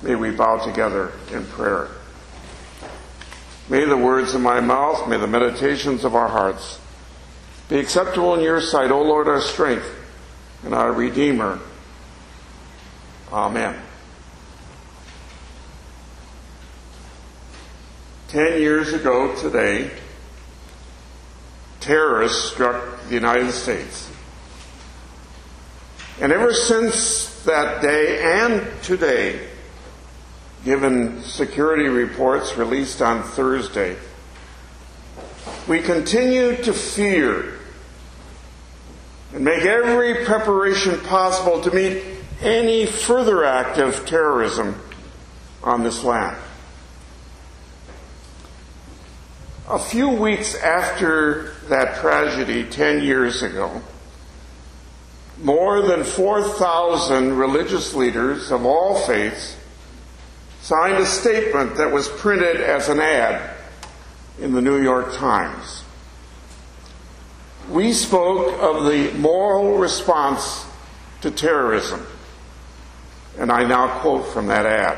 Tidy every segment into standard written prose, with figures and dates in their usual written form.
May we bow together in prayer. May the words of my mouth, may the meditations of our hearts be acceptable in your sight, O Lord, our strength and our Redeemer. Amen. 10 years ago today, terrorists struck the United States. And ever since that day and today, given security reports released on Thursday, we continue to fear and make every preparation possible to meet any further act of terrorism on this land. A few weeks after that tragedy 10 years ago, more than 4,000 religious leaders of all faiths signed a statement that was printed as an ad in the New York Times. We spoke of the moral response to terrorism, and I now quote from that ad.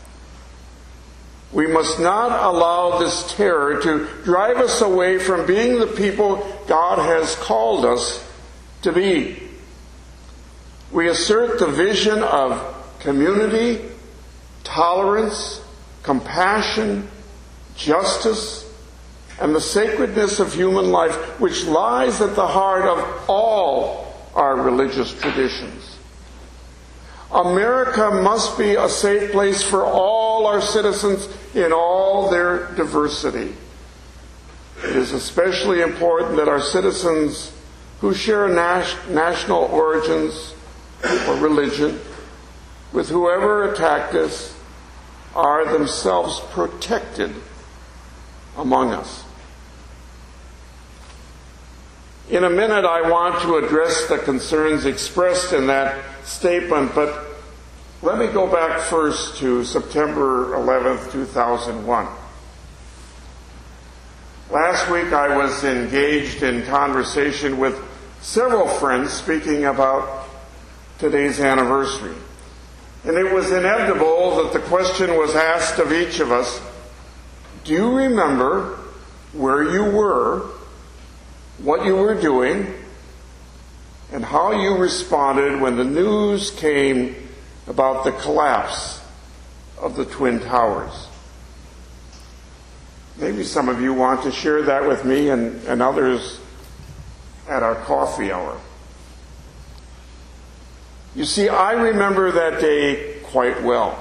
We must not allow this terror to drive us away from being the people God has called us to be. We assert the vision of community, tolerance, compassion, justice, and the sacredness of human life, which lies at the heart of all our religious traditions. America must be a safe place for all our citizens in all their diversity. It is especially important that our citizens who share national origins or religion with whoever attacked us are themselves protected among us. In a minute, I want to address the concerns expressed in that statement, but let me go back first to September 11th, 2001. Last week, I was engaged in conversation with several friends speaking about today's anniversary. And it was inevitable that the question was asked of each of us, do you remember where you were, what you were doing, and how you responded when the news came about the collapse of the Twin Towers? Maybe some of you want to share that with me and others at our coffee hour. You see, I remember that day quite well.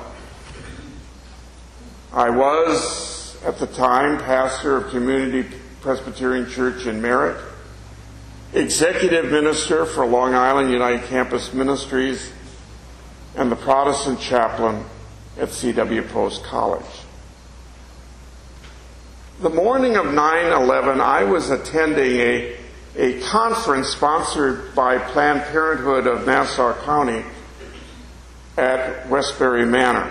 I was, at the time, pastor of Community Presbyterian Church in Merritt, executive minister for Long Island United Campus Ministries, and the Protestant chaplain at C.W. Post College. The morning of 9/11, I was attending a conference sponsored by Planned Parenthood of Nassau County at Westbury Manor.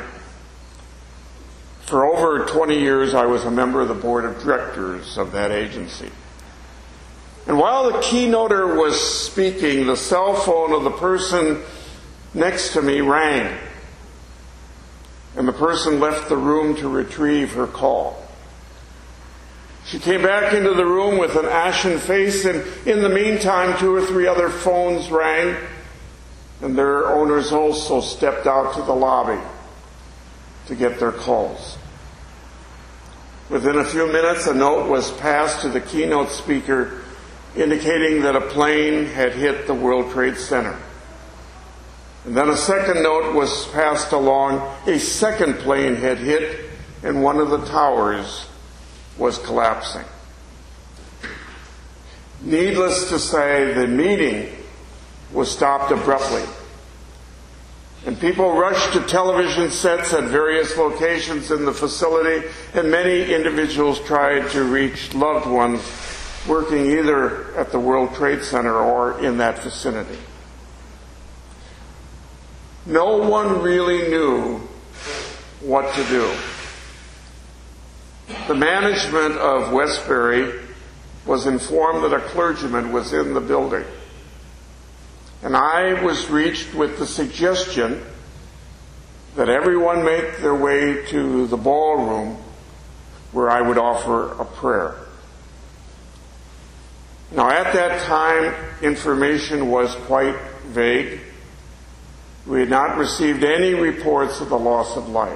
For over 20 years, I was a member of the board of directors of that agency. And while the keynoter was speaking, the cell phone of the person next to me rang, and the person left the room to retrieve her call. She came back into the room with an ashen face, and in the meantime, 2 or 3 other phones rang, and their owners also stepped out to the lobby to get their calls. Within a few minutes, a note was passed to the keynote speaker indicating that a plane had hit the World Trade Center. And then a second note was passed along. A second plane had hit, and one of the towers was collapsing. Needless to say, the meeting was stopped abruptly. And people rushed to television sets at various locations in the facility, and many individuals tried to reach loved ones working either at the World Trade Center or in that vicinity. No one really knew what to do. The management of Westbury was informed that a clergyman was in the building. And I was reached with the suggestion that everyone make their way to the ballroom where I would offer a prayer. Now, at that time, information was quite vague. We had not received any reports of the loss of life.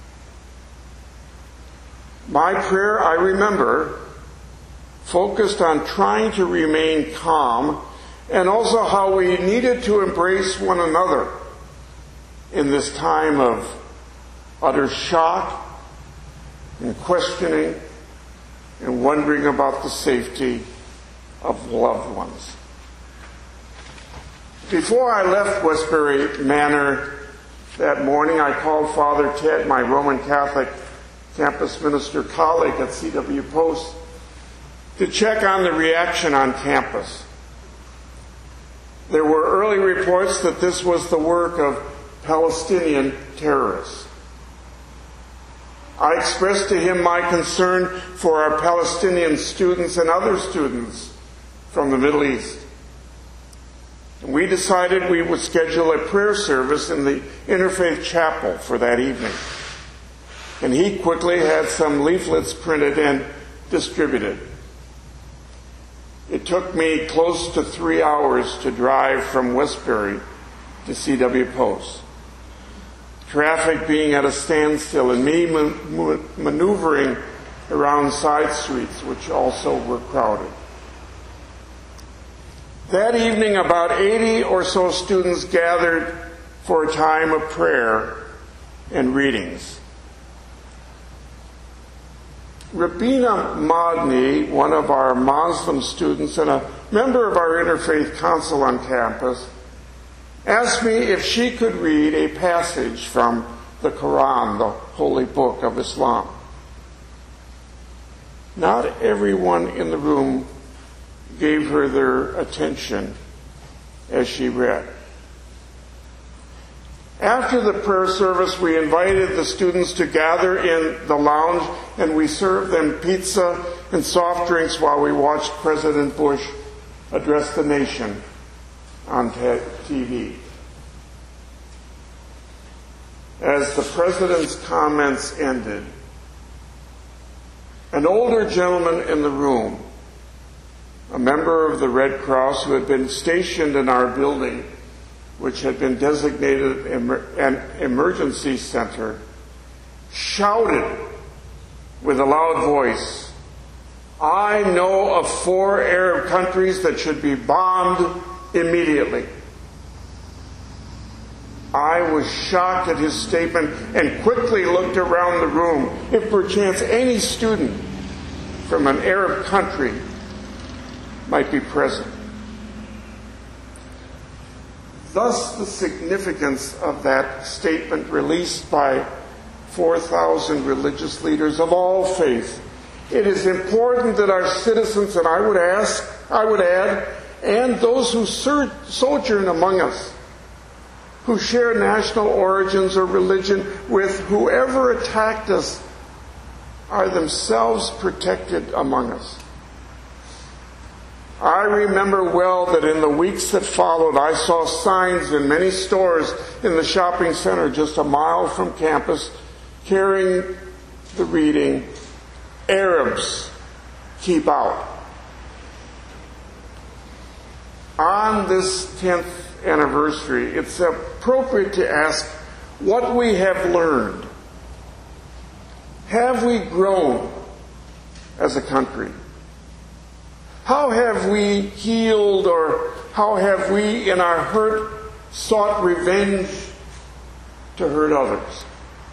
My prayer, I remember, focused on trying to remain calm and also how we needed to embrace one another in this time of utter shock and questioning and wondering about the safety of loved ones. Before I left Westbury Manor that morning, I called Father Ted, my Roman Catholic campus minister colleague at C.W. Post, to check on the reaction on campus. There were early reports that this was the work of Palestinian terrorists. I expressed to him my concern for our Palestinian students and other students from the Middle East. We decided we would schedule a prayer service in the Interfaith Chapel for that evening. And he quickly had some leaflets printed and distributed. It took me close to 3 hours to drive from Westbury to C.W. Post. Traffic being at a standstill and me maneuvering around side streets, which also were crowded. That evening, about 80 or so students gathered for a time of prayer and readings. Rabina Madni, one of our Muslim students and a member of our Interfaith Council on campus, asked me if she could read a passage from the Quran, the holy book of Islam. Not everyone in the room gave her their attention as she read. After the prayer service, we invited the students to gather in the lounge, and we served them pizza and soft drinks while we watched President Bush address the nation on TV. As the president's comments ended, an older gentleman in the room, a member of the Red Cross who had been stationed in our building, which had been designated an emergency center, shouted with a loud voice, "I know of 4 Arab countries that should be bombed immediately." I was shocked at his statement and quickly looked around the room if perchance any student from an Arab country might be present. Thus, the significance of that statement released by 4,000 religious leaders of all faiths. It is important that our citizens, and I would add, and those who sojourn among us, who share national origins or religion with whoever attacked us, are themselves protected among us. I remember well that in the weeks that followed, I saw signs in many stores in the shopping center just a mile from campus carrying the reading, "Arabs, keep out." On this 10th anniversary, it's appropriate to ask what we have learned. Have we grown as a country? How have we healed, or how have we, in our hurt, sought revenge to hurt others?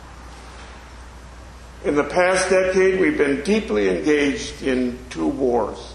In the past decade, we've been deeply engaged in 2 wars.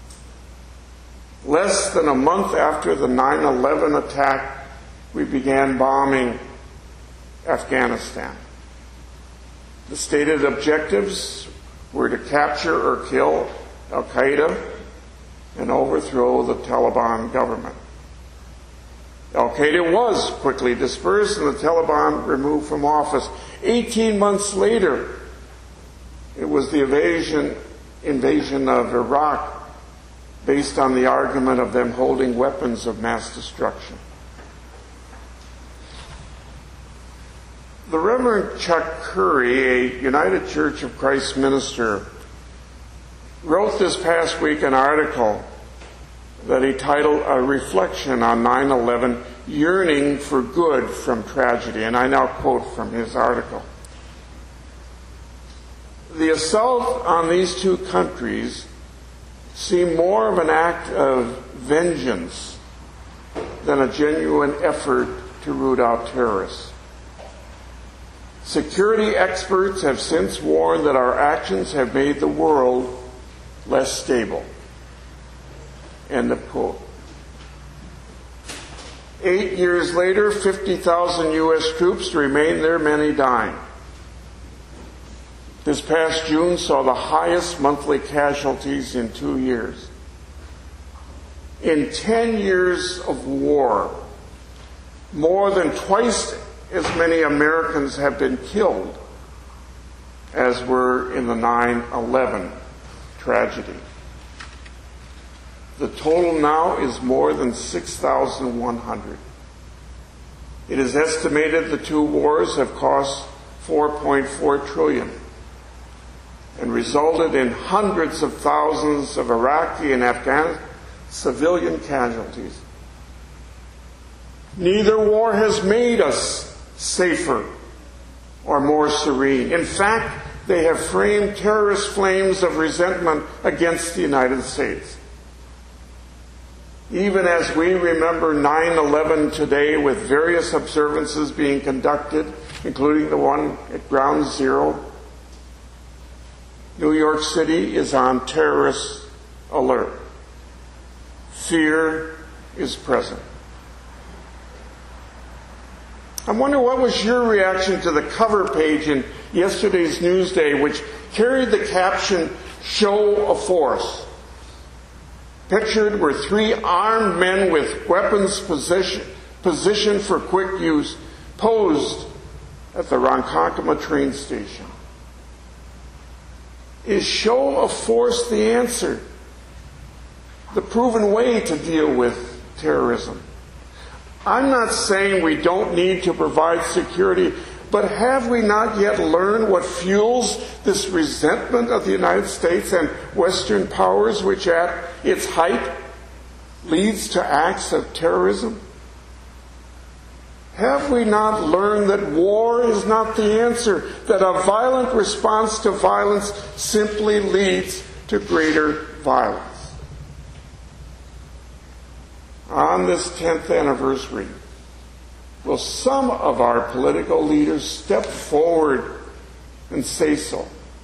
Less than a month after the 9/11 attack, we began bombing Afghanistan. The stated objectives were to capture or kill Al-Qaeda and overthrow the Taliban government. Al-Qaeda was quickly dispersed and the Taliban removed from office. 18 months later, it was the invasion of Iraq, based on the argument of them holding weapons of mass destruction. The Reverend Chuck Curry, a United Church of Christ minister, wrote this past week an article that he titled A Reflection on 9/11, Yearning for Good from Tragedy. And I now quote from his article. The assault on these two countries seemed more of an act of vengeance than a genuine effort to root out terrorists. Security experts have since warned that our actions have made the world less stable. End of quote. 8 years later, 50,000 U.S. troops remain there, many dying. This past June saw the highest monthly casualties in 2 years. In 10 years of war, more than twice as many Americans have been killed as were in the 9/11 tragedy. The total now is more than 6,100. It is estimated the two wars have cost $4.4 trillion and resulted in hundreds of thousands of Iraqi and Afghan civilian casualties. Neither war has made us safer or more serene. In fact, they have framed terrorist flames of resentment against the United States. Even as we remember 9/11 today with various observances being conducted, including the one at Ground Zero, New York City is on terrorist alert. Fear is present. I wonder what was your reaction to the cover page in yesterday's Newsday, which carried the caption, "Show of Force." Pictured were 3 armed men with weapons positioned for quick use, posed at the Ronkonkoma train station. Is show of force the answer? The proven way to deal with terrorism? I'm not saying we don't need to provide security, but have we not yet learned what fuels this resentment of the United States and Western powers, which at its height leads to acts of terrorism? Have we not learned that war is not the answer, that a violent response to violence simply leads to greater violence? On this 10th anniversary, will some of our political leaders step forward and say so?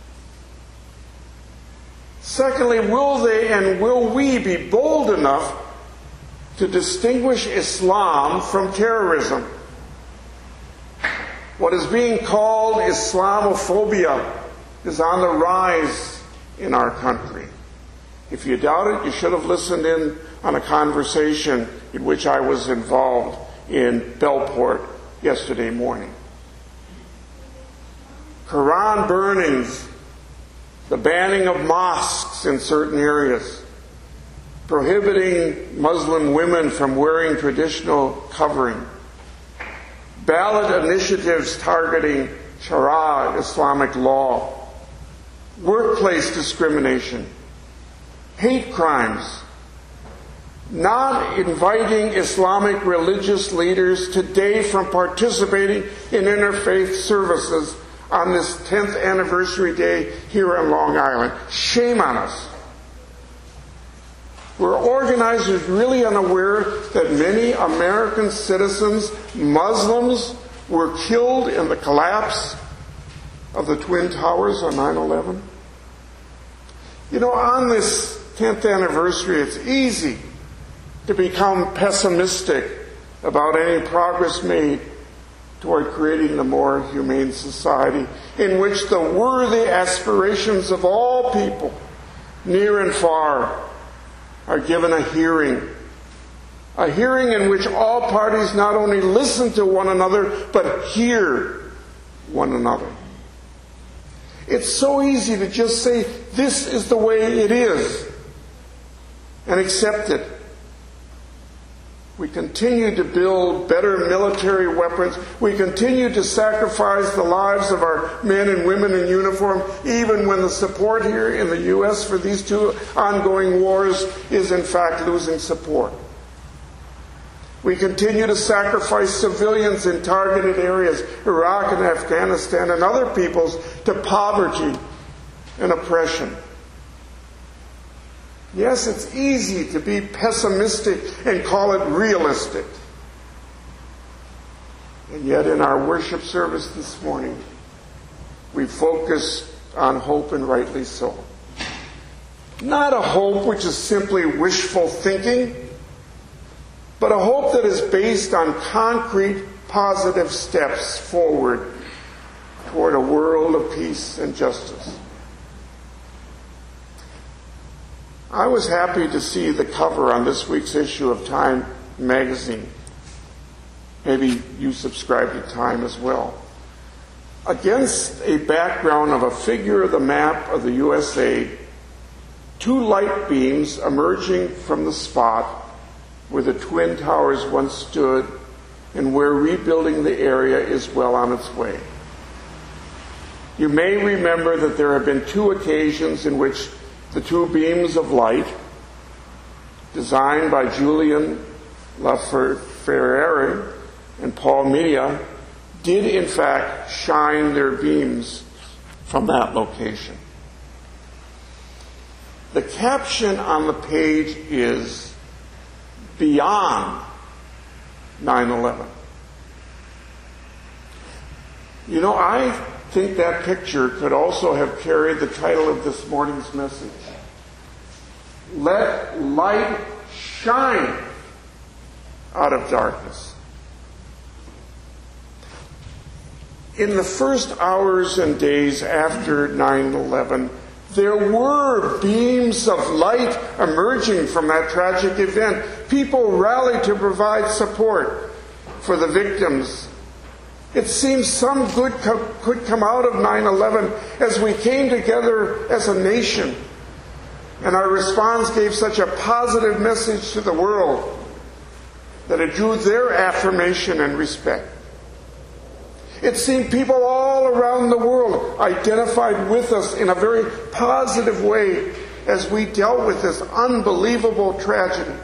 Secondly, will they and will we be bold enough to distinguish Islam from terrorism? What is being called Islamophobia is on the rise in our country. If you doubt it, you should have listened in on a conversation in which I was involved in Bellport yesterday morning. Quran burnings, the banning of mosques in certain areas, prohibiting Muslim women from wearing traditional covering, ballot initiatives targeting Sharia Islamic law, workplace discrimination, hate crimes, not inviting Islamic religious leaders today from participating in interfaith services on this 10th anniversary day here on Long Island. Shame on us. Were organizers really unaware that many American citizens, Muslims, were killed in the collapse of the Twin Towers on 9/11? You know, on this 10th anniversary, it's easy to become pessimistic about any progress made toward creating a more humane society in which the worthy aspirations of all people, near and far, are given a hearing in which all parties not only listen to one another, but hear one another. It's so easy to just say, this is the way it is, and accept it. We continue to build better military weapons. We continue to sacrifice the lives of our men and women in uniform, even when the support here in the U.S. for these two ongoing wars is in fact losing support. We continue to sacrifice civilians in targeted areas, Iraq and Afghanistan and other peoples, to poverty and oppression. Yes, it's easy to be pessimistic and call it realistic. And yet in our worship service this morning, we focused on hope, and rightly so. Not a hope which is simply wishful thinking, but a hope that is based on concrete, positive steps forward toward a world of peace and justice. I was happy to see the cover on this week's issue of Time magazine. Maybe you subscribe to Time as well. Against a background of a figure of the map of the USA, two light beams emerging from the spot where the Twin Towers once stood and where rebuilding the area is well on its way. You may remember that there have been two occasions in which the two beams of light, designed by Julian Laferriere and Paul Milla, did in fact shine their beams from that location. The caption on the page is Beyond 9/11. You know, I think that picture could also have carried the title of this morning's message. Let light shine out of darkness. In the first hours and days after 9/11, there were beams of light emerging from that tragic event. People rallied to provide support for the victims. It seems some good could come out of 9/11 as we came together as a nation, and our response gave such a positive message to the world that it drew their affirmation and respect. It seemed people all around the world identified with us in a very positive way as we dealt with this unbelievable tragedy.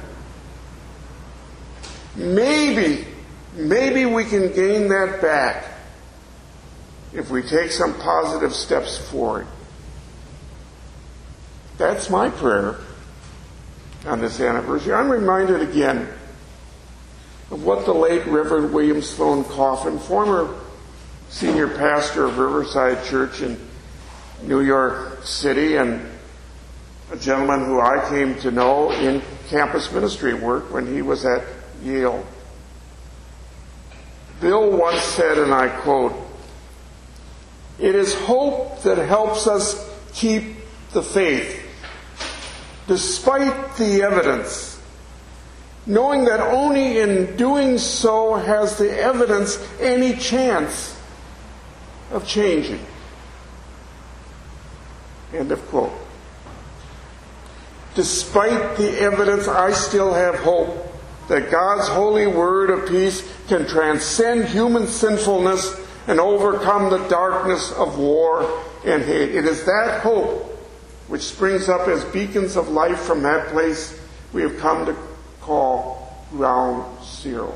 Maybe we can gain that back if we take some positive steps forward. That's my prayer on this anniversary. I'm reminded again of what the late Reverend William Sloan Coffin, former senior pastor of Riverside Church in New York City and a gentleman who I came to know in campus ministry work when he was at Yale. Bill once said, and I quote, "It is hope that helps us keep the faith, despite the evidence, knowing that only in doing so has the evidence any chance of changing." End of quote. Despite the evidence, I still have hope that God's holy word of peace can transcend human sinfulness and overcome the darkness of war and hate. It is that hope which springs up as beacons of life from that place we have come to call ground zero.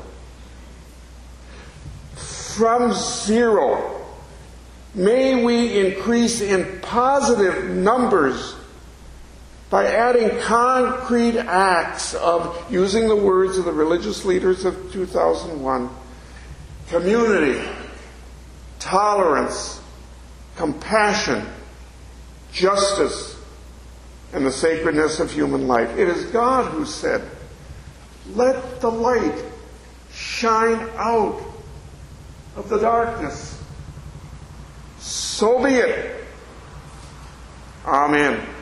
From zero, may we increase in positive numbers by adding concrete acts of, using the words of the religious leaders of 2001, community, tolerance, compassion, justice, and the sacredness of human life. It is God who said, "Let the light shine out of the darkness." So be it. Amen.